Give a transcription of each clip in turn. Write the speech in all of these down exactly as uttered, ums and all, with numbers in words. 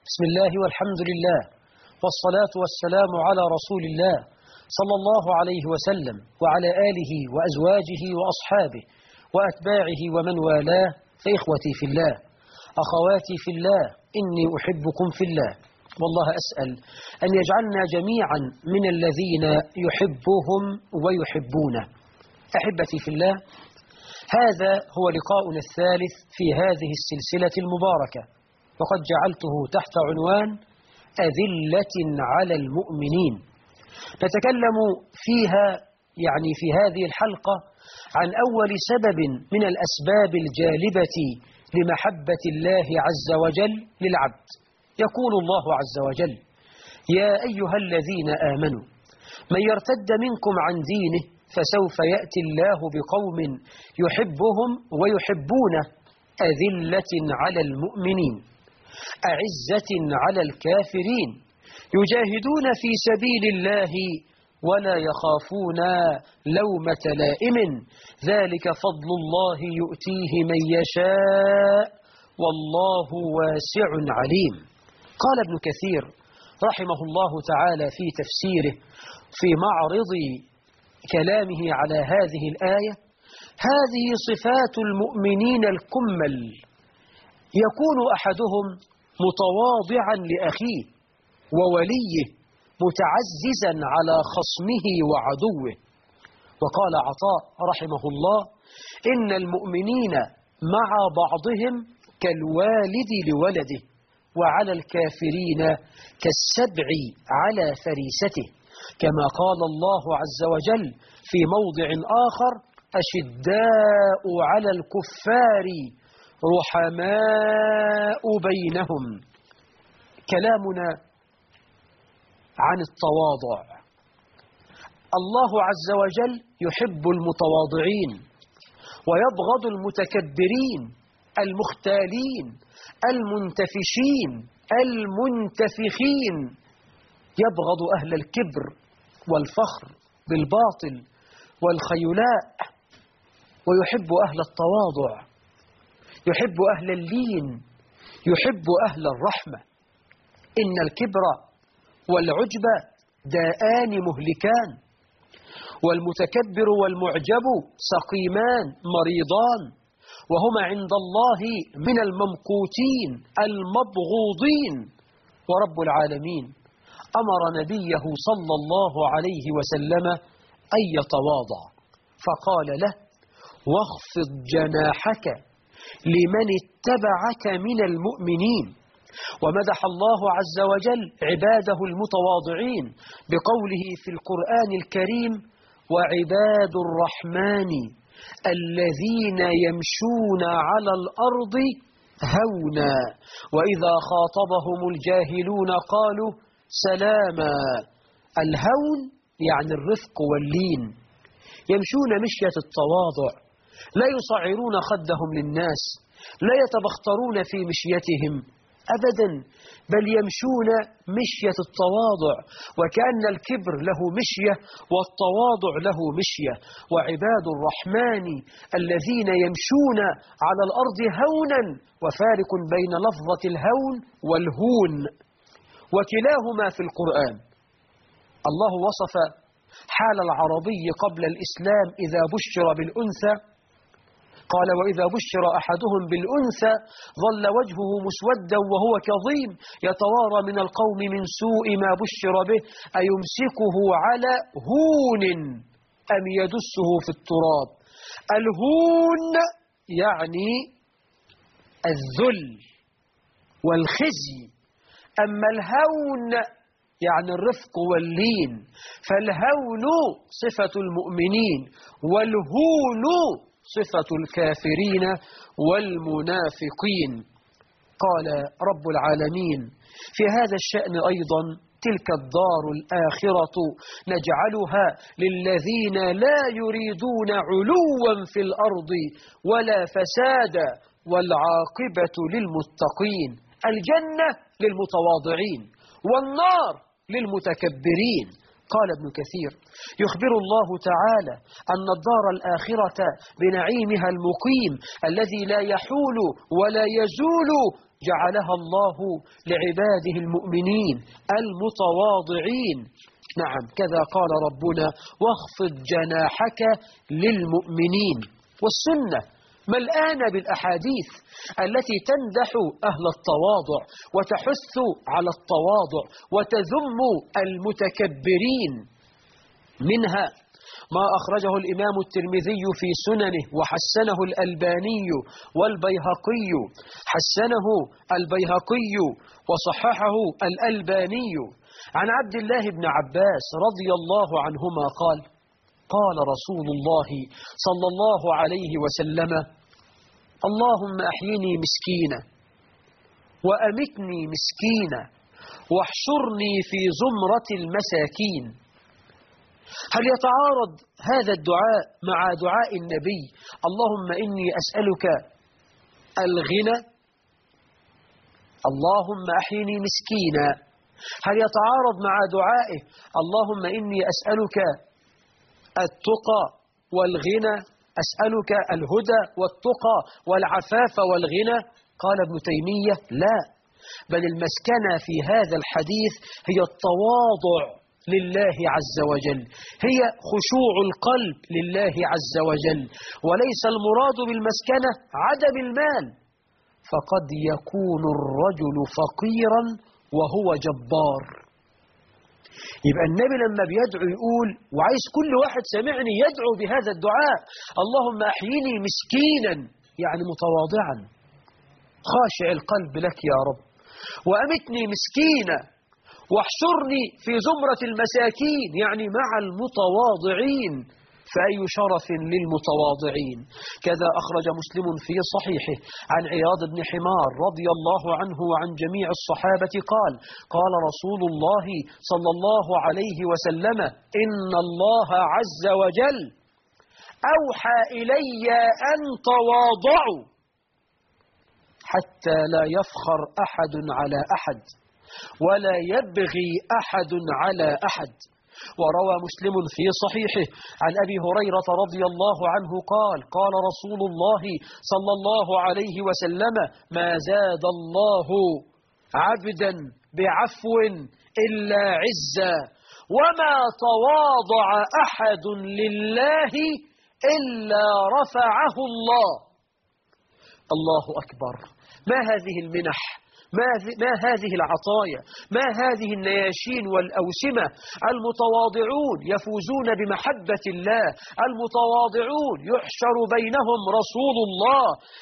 بسم الله والحمد لله والصلاة والسلام على رسول الله صلى الله عليه وسلم وعلى آله وأزواجه وأصحابه وأتباعه ومن والاه. فإخوتي في الله، أخواتي في الله، إني أحبكم في الله، والله أسأل أن يجعلنا جميعا من الذين يحبهم ويحبونه. أحبتي في الله، هذا هو لقاؤنا الثالث في هذه السلسلة المباركة، وقد جعلته تحت عنوان أذلة على المؤمنين. نتكلم فيها يعني في هذه الحلقة عن أول سبب من الأسباب الجالبة لمحبة الله عز وجل للعبد. يقول الله عز وجل: يا أيها الذين آمنوا من يرتد منكم عن دينه فسوف يأتي الله بقوم يحبهم ويحبونه أذلة على المؤمنين أعزة على الكافرين يجاهدون في سبيل الله ولا يخافون لومة لائم ذلك فضل الله يؤتيه من يشاء والله واسع عليم. قال ابن كثير رحمه الله تعالى في تفسيره في معرض كلامه على هذه الآية: هذه صفات المؤمنين الكمل، يكون أحدهم متواضعا لأخيه ووليه متعززا على خصمه وعدوه. وقال عطاء رحمه الله: إن المؤمنين مع بعضهم كالوالد لولده وعلى الكافرين كالسبع على فريسته، كما قال الله عز وجل في موضع آخر: أشداء على الكفار رحماء بينهم. كلامنا عن التواضع. الله عز وجل يحب المتواضعين ويبغض المتكبرين المختالين المنتفشين المنتفخين. يبغض أهل الكبر والفخر بالباطل والخيلاء، ويحب أهل التواضع، يحب أهل اللين، يحب أهل الرحمة. إن الكبر والعجب داءان مهلكان، والمتكبر والمعجب سقيمان مريضان، وهما عند الله من الممقوتين المبغوضين. ورب العالمين أمر نبيه صلى الله عليه وسلم أن يتواضع، فقال له: واخفض جناحك لمن اتبعك من المؤمنين. ومدح الله عز وجل عباده المتواضعين بقوله في القرآن الكريم: وعباد الرحمن الذين يمشون على الأرض هونا وإذا خاطبهم الجاهلون قالوا سلاما. الهون يعني الرفق واللين، يمشون مشية التواضع، لا يصعرون خدهم للناس، لا يتبخترون في مشيتهم أبدا، بل يمشون مشية التواضع، وكأن الكبر له مشية والتواضع له مشية. وعباد الرحمن الذين يمشون على الأرض هونا، وفارق بين لفظة الهون والهون، وكلاهما في القرآن. الله وصف حال العربي قبل الإسلام إذا بشر بالأنثى، قال: وإذا بشر أحدهم بالأنثى ظل وجهه مسودا وهو كظيم يتوارى من القوم من سوء ما بشر به أيمسكه على هون أم يدسه في التراب. الهون يعني الذل والخزي، أما الهون يعني الرفق واللين. فالهون صفة المؤمنين، والهون صفة الكافرين والمنافقين. قال رب العالمين في هذا الشأن أيضا: تلك الدار الآخرة نجعلها للذين لا يريدون علوا في الأرض ولا فسادا والعاقبة للمتقين. الجنة للمتواضعين والنار للمتكبرين. قال ابن كثير: يخبر الله تعالى أن الدار الآخرة بنعيمها المقيم الذي لا يحول ولا يزول جعلها الله لعباده المؤمنين المتواضعين. نعم، كذا قال ربنا: واخفض جناحك للمؤمنين. والسنة ملآنة بالأحاديث التي تمدح أهل التواضع وتحث على التواضع وتذم المتكبرين. منها ما أخرجه الإمام الترمذي في سننه وحسنه الألباني والبيهقي، حسنه البيهقي وصححه الألباني، عن عبد الله بن عباس رضي الله عنهما قال: قال رسول الله صلى الله عليه وسلم: اللهم أحيني مسكينا وأمتني مسكينا واحشرني في زمرة المساكين. هل يتعارض هذا الدعاء مع دعاء النبي: اللهم إني أسألك الغنى، اللهم أحيني مسكينا؟ هل يتعارض مع دعائه: اللهم إني أسألك التقى والغنى، أسألك الهدى والتقى والعفاف والغنى؟ قال ابن تيمية: لا، بل المسكنة في هذا الحديث هي التواضع لله عز وجل، هي خشوع القلب لله عز وجل، وليس المراد بالمسكنة عدم المال، فقد يكون الرجل فقيرا وهو جبار. يبقى النبي لما بيدعو يقول، وعايز كل واحد سمعني يدعو بهذا الدعاء: اللهم أحيني مسكينا، يعني متواضعا خاشع القلب لك يا رب، وأمتني مسكينا، واحشرني في زمرة المساكين، يعني مع المتواضعين، فأي شرف للمتواضعين. كذا أخرج مسلم في صحيحه عن عياض بن حمار رضي الله عنه وعن جميع الصحابة قال: قال رسول الله صلى الله عليه وسلم: إن الله عز وجل أوحى إلي أن تواضعوا حتى لا يفخر أحد على أحد ولا يبغي أحد على أحد. وروى مسلم في صحيحه عن أبي هريرة رضي الله عنه قال: قال رسول الله صلى الله عليه وسلم: ما زاد الله عبدا بعفو إلا عزا، وما تواضع أحد لله إلا رفعه الله. الله أكبر! ما هذه المنح، ما, ما هذه العطايا، ما هذه النياشين والأوسمة. المتواضعون يفوزون بمحبة الله، المتواضعون يحشر بينهم رسول الله،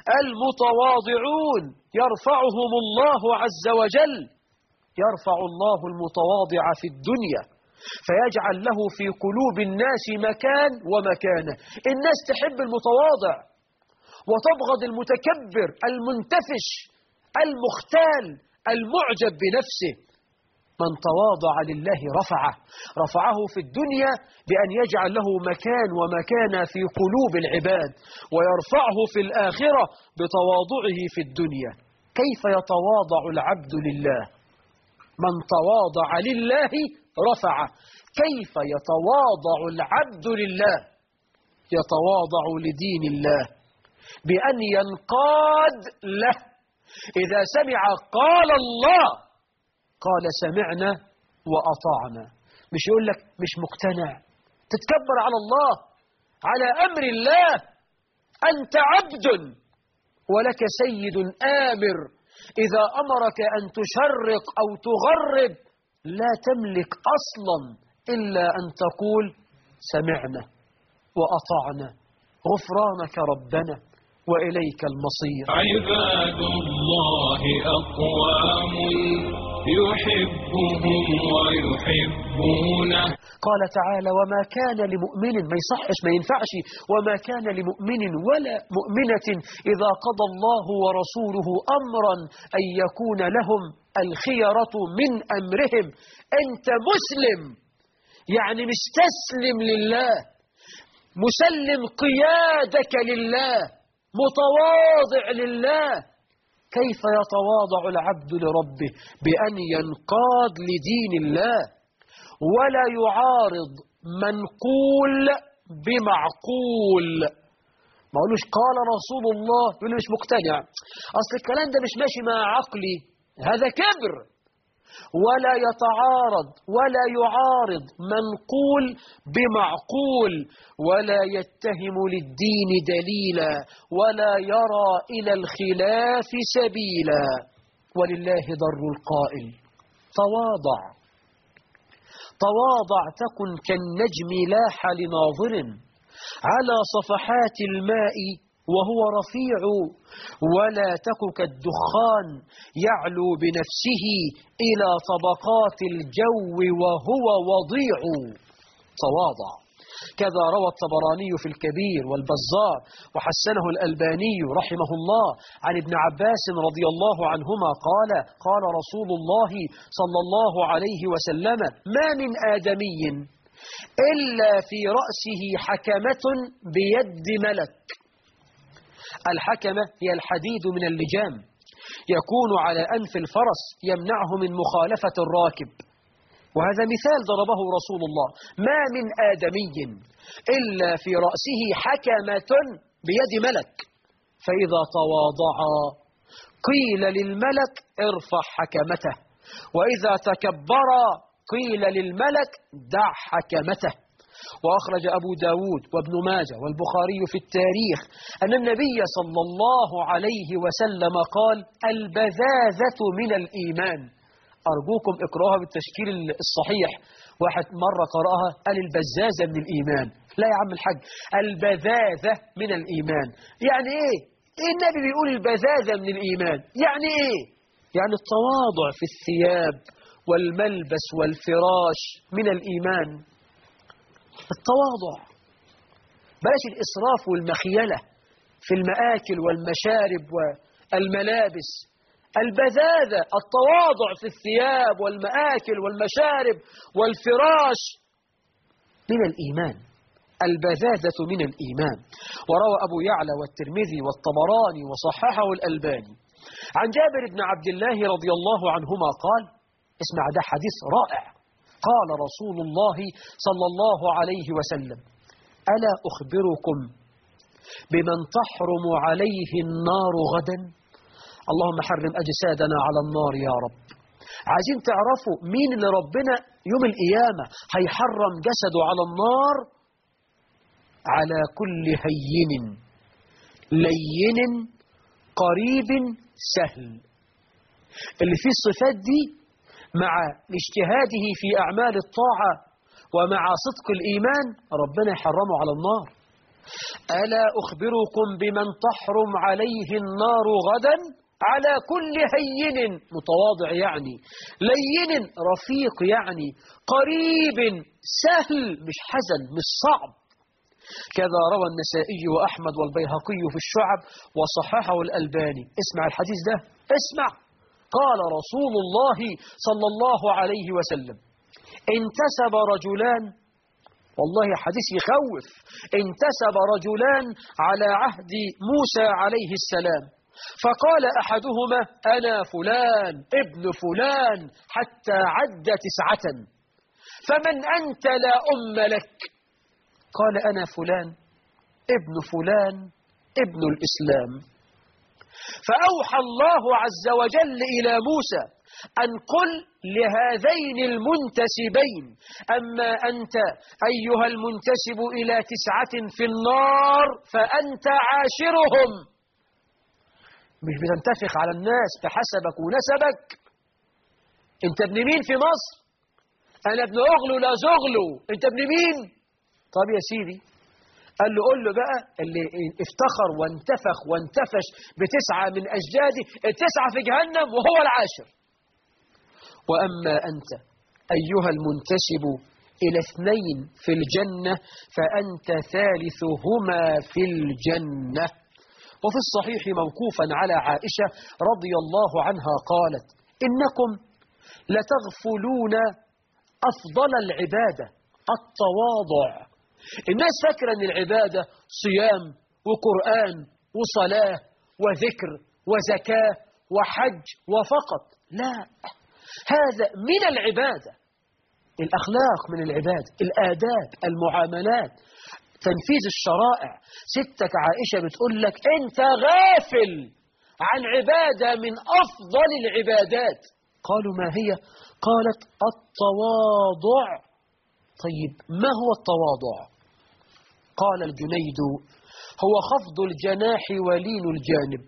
المتواضعون يرفعهم الله عز وجل. يرفع الله المتواضع في الدنيا فيجعل له في قلوب الناس مكان ومكانة. الناس تحب المتواضع وتبغض المتكبر المنتفش المختال المعجب بنفسه. من تواضع لله رفعه، رفعه في الدنيا بأن يجعل له مكان ومكانة في قلوب العباد، ويرفعه في الآخرة بتواضعه في الدنيا. كيف يتواضع العبد لله؟ من تواضع لله رفعه. كيف يتواضع العبد لله؟ يتواضع لدين الله بأن ينقاد له. إذا سمع قال الله قال سمعنا وأطعنا. مش يقول لك مش مقتنع، تتكبر على الله، على أمر الله. أنت عبد ولك سيد آمر، إذا أمرك أن تشرق أو تغرب لا تملك أصلا إلا أن تقول سمعنا وأطعنا، غفرانك ربنا وإليك المصير. عباد الله أقوام يحبهم ويحبونه. قال تعالى: وما كان لمؤمن، ما يصحش ما ينفعش، وما كان لمؤمن ولا مؤمنة إذا قضى الله ورسوله أمرا أن يكون لهم الخيرة من أمرهم. أنت مسلم، يعني مستسلم لله، مسلم قيادك لله، متواضع لله. كيف يتواضع العبد لربه؟ بأن ينقاد لدين الله ولا يعارض منقول بمعقول، ما أقولوش قال رسول الله يقول لي مش مقتنع، أصل الكلام ده مش ماشي مع عقلي، هذا كبر. ولا يتعارض ولا يعارض منقول بمعقول، ولا يتهم للدين دليلا، ولا يرى إلى الخلاف سبيلا. ولله در القائل تواضع تواضع تكن كالنجم لاح لناظر على صفحات الماء وهو رفيع، ولا تك كالدخان يعلو بنفسه إلى طبقات الجو وهو وضيع. تواضع. كذا روى الطبراني في الكبير والبزار وحسنه الألباني رحمه الله عن ابن عباس رضي الله عنهما قال قال رسول الله صلى الله عليه وسلم: ما من آدمي إلا في رأسه حكمة بيد ملك. الحكمة هي الحديد من اللجام يكون على أنف الفرس يمنعه من مخالفة الراكب، وهذا مثال ضربه رسول الله: ما من آدمي إلا في رأسه حكمة بيد ملك، فإذا تواضع قيل للملك ارفع حكمته، وإذا تكبر قيل للملك دع حكمته. وأخرج أبو داود وابن ماجه والبخاري في التاريخ أن النبي صلى الله عليه وسلم قال: البذاذة من الإيمان. أرجوكم اقرأها بالتشكيل الصحيح، واحد مرة قرأها قال البزازة من الإيمان. لا يا عم الحاج، البذاذة من الإيمان. يعني إيه؟ إيه النبي بيقول البذاذة من الإيمان؟ يعني إيه؟ يعني التواضع في الثياب والملبس والفراش من الإيمان. التواضع، بلاش الإسراف والمخيلة في المآكل والمشارب والملابس. البذاذة، التواضع في الثياب والمآكل والمشارب والفراش من الإيمان. البذاذة من الإيمان. وروى أبو يعلى والترمذي والطبراني وصححه الألباني عن جابر بن عبد الله رضي الله عنهما قال: اسمع ده حديث رائع. قال رسول الله صلى الله عليه وسلم: ألا أخبركم بمن تحرم عليه النار غدا؟ اللهم حرم أجسادنا على النار يا رب. عايزين تعرفوا مين اللي ربنا يوم القيامة هيحرم جسده على النار؟ على كل هين لين قريب سهل. اللي فيه الصفات دي مع اجتهاده في أعمال الطاعة ومع صدق الإيمان ربنا يحرمه على النار. ألا أخبركم بمن تحرم عليه النار غدا؟ على كل هين، متواضع يعني، لين رفيق يعني، قريب سهل مش حزن مش صعب. كذا روى النسائي وأحمد والبيهقي في الشعب وصححه الألباني. اسمع الحديث ده، اسمع. قال رسول الله صلى الله عليه وسلم: انتسب رجلان، والله حديث يخوف، انتسب رجلان على عهد موسى عليه السلام، فقال أحدهما: أنا فلان ابن فلان، حتى عد تسعة، فمن أنت لا أم لك؟ قال: أنا فلان ابن فلان ابن الإسلام. فأوحى الله عز وجل إلى موسى أن قل لهذين المنتسبين: أما أنت أيها المنتسب إلى تسعة في النار فأنت عاشرهم. مش بتنتفخ على الناس بحسبك ونسبك. أنت ابن مين في مصر؟ أنا ابن أغلو لا زغلو. أنت ابن مين؟ طب يا سيدي، قال له قل له بقى اللي افتخر وانتفخ وانتفش بتسعة من أجدادي، التسعة في جهنم وهو العاشر. وأما أنت أيها المنتسب إلى اثنين في الجنة فأنت ثالثهما في الجنة. وفي الصحيح موقوفا على عائشة رضي الله عنها قالت: إنكم لتغفلون أفضل العبادة التواضع. الناس فاكرة أن العبادة صيام وقرآن وصلاة وذكر وزكاة وحج وفقط. لا، هذا من العبادة. الأخلاق من العبادة، الآداب، المعاملات، تنفيذ الشرائع. ستك عائشة بتقول لك أنت غافل عن عبادة من أفضل العبادات. قالوا ما هي؟ قالت التواضع. طيب ما هو التواضع؟ قال الجنيد هو خفض الجناح ولين الجانب.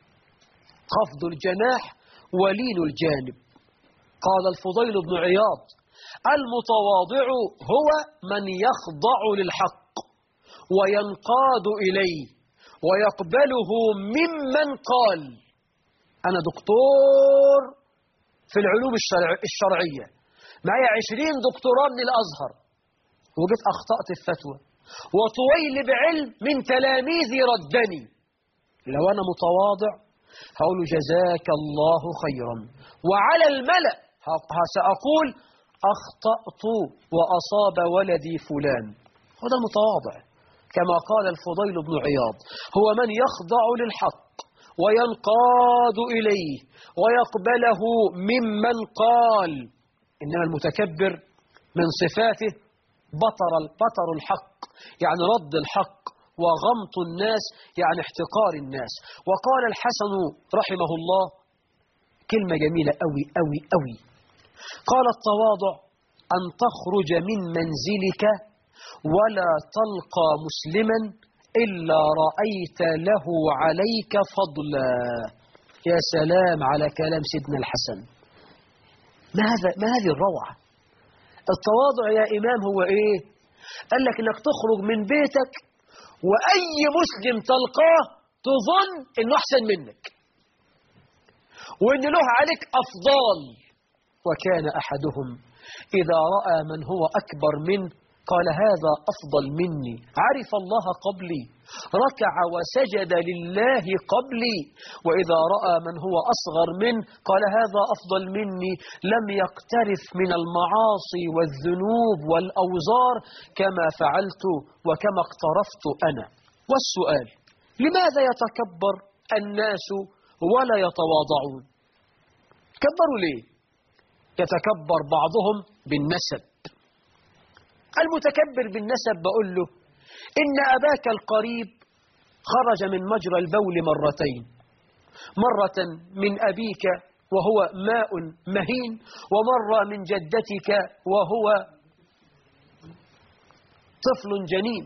خفض الجناح ولين الجانب. قال الفضيل بن عياض المتواضع هو من يخضع للحق وينقاد إليه ويقبله ممن قال. أنا دكتور في العلوم الشرع الشرعية، معي عشرين دكتوراه من الأزهر، وجيت أخطأت الفتوى وطويل بعلم من تلاميذي ردني. لو أنا متواضع هقول جزاك الله خيرا، وعلى الملأ سأقول أخطأت وأصاب ولدي فلان. هذا المتواضع، كما قال الفضيل بن عياض هو من يخضع للحق وينقاد إليه ويقبله ممن قال. إنما المتكبر من صفاته بطر بطر الحق، يعني رد الحق، وغمط الناس يعني احتقار الناس. وقال الحسن رحمه الله كلمة جميلة أوي أوي أوي، قال التواضع أن تخرج من منزلك ولا تلقى مسلما إلا رأيت له عليك فضلا. يا سلام على كلام سيدنا الحسن. ما هذا ما هذه الروعة. التواضع يا إمام هو إيه؟ قال لك إنك تخرج من بيتك وأي مسلم تلقاه تظن إنه أحسن منك وإن له عليك أفضال. وكان أحدهم إذا رأى من هو أكبر منه قال هذا أفضل مني، عرف الله قبلي، ركع وسجد لله قبلي. وإذا رأى من هو أصغر منه قال هذا أفضل مني، لم يقترف من المعاصي والذنوب والأوزار كما فعلت وكما اقترفت أنا. والسؤال لماذا يتكبر الناس ولا يتواضعون؟ كبروا ليه؟ يتكبر بعضهم بالنسب. المتكبر بالنسب بقول له إن أباك القريب خرج من مجرى البول مرتين، مرة من أبيك وهو ماء مهين، ومرة من جدتك وهو طفل جنين.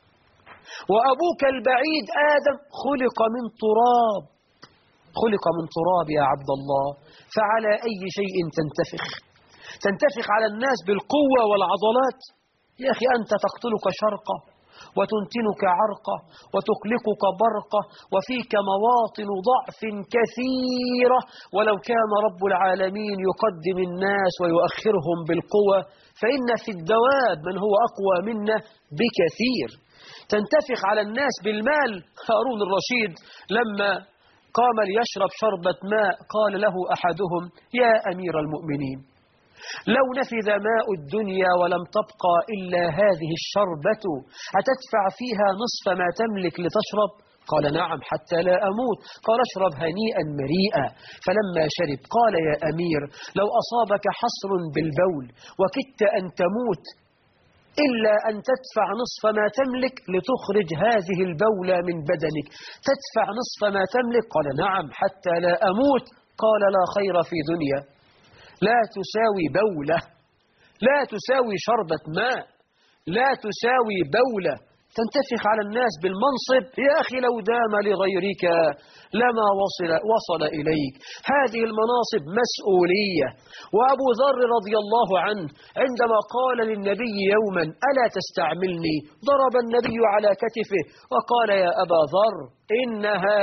وأبوك البعيد آدم خلق من تراب، خلق من تراب يا عبد الله، فعلى أي شيء تنتفخ؟ تنتفخ على الناس بالقوة والعضلات؟ يا أخي أنت تقتلك شرقة وتنتنك عرقة وتقلقك برقة، وفيك مواطن ضعف كثيرة، ولو كان رب العالمين يقدم الناس ويؤخرهم بالقوة فإن في الدواب من هو أقوى منا بكثير. تنتفخ على الناس بالمال. هارون الرشيد لما قام ليشرب شربة ماء قال له أحدهم يا أمير المؤمنين لو نفذ ماء الدنيا ولم تبقى إلا هذه الشربة أتدفع فيها نصف ما تملك لتشرب؟ قال نعم حتى لا أموت. قال اشرب هنيئا مريئا. فلما شرب قال يا أمير لو أصابك حصر بالبول وكدت أن تموت إلا أن تدفع نصف ما تملك لتخرج هذه البولة من بدنك، تدفع نصف ما تملك؟ قال نعم حتى لا أموت. قال لا خير في دنيا لا تساوي بولة، لا تساوي شربة ماء، لا تساوي بولة. تنتفخ على الناس بالمنصب. يا أخي لو دام لغيرك لما وصل, وصل إليك. هذه المناصب مسؤولية. وأبو ذر رضي الله عنه عندما قال للنبي يوما ألا تستعملني ضرب النبي على كتفه وقال يا أبا ذر إنها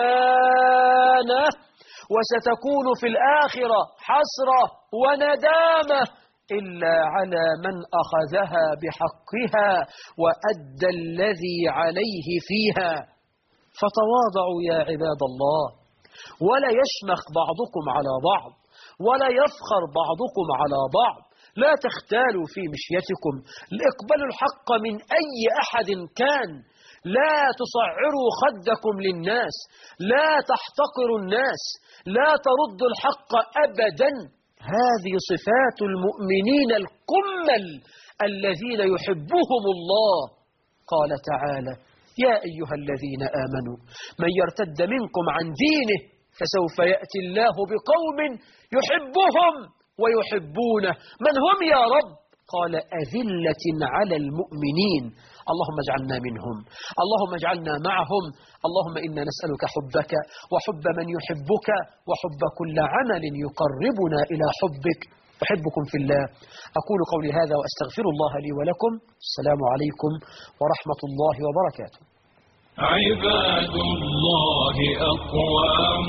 أمانة وستكون في الآخرة حسرة وندامة إلا على من أخذها بحقها وأدى الذي عليه فيها. فتواضعوا يا عباد الله، ولا يشمخ بعضكم على بعض، ولا يفخر بعضكم على بعض. لا تختالوا في مشيتكم، اقبلوا الحق من أي أحد كان. لا تصعروا خدكم للناس، لا تحتقروا الناس، لا تردوا الحق أبدا. هذه صفات المؤمنين الكمل الذين يحبهم الله. قال تعالى: يا أيها الذين آمنوا من يرتد منكم عن دينه فسوف يأتي الله بقوم يحبهم ويحبونه. من هم يا رب؟ قال: أذلة على المؤمنين. اللهم اجعلنا منهم، اللهم اجعلنا معهم. اللهم إنا نسألك حبك وحب من يحبك وحب كل عمل يقربنا إلى حبك. أحبكم في الله. أقول قولي هذا وأستغفر الله لي ولكم. السلام عليكم ورحمة الله وبركاته. عباد الله أقوام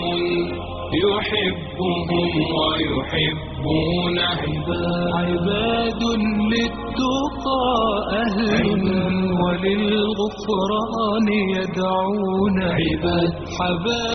يحبهم ويحبونه، عباد للتقى أهل وللغفران يدعون، عباد حباب